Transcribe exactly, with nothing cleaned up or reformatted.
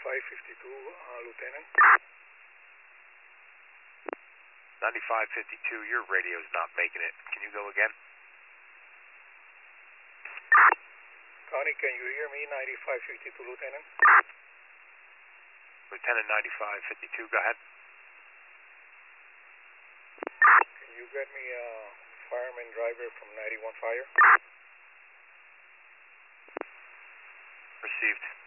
ninety-five fifty-two, uh, Lieutenant. ninety-five fifty-two, your radio's not making it. Can you go again? Connie, can you hear me? ninety-five fifty-two, Lieutenant. Lieutenant ninety-five fifty-two, go ahead. Can you get me a fireman driver from ninety-one Fire? Received.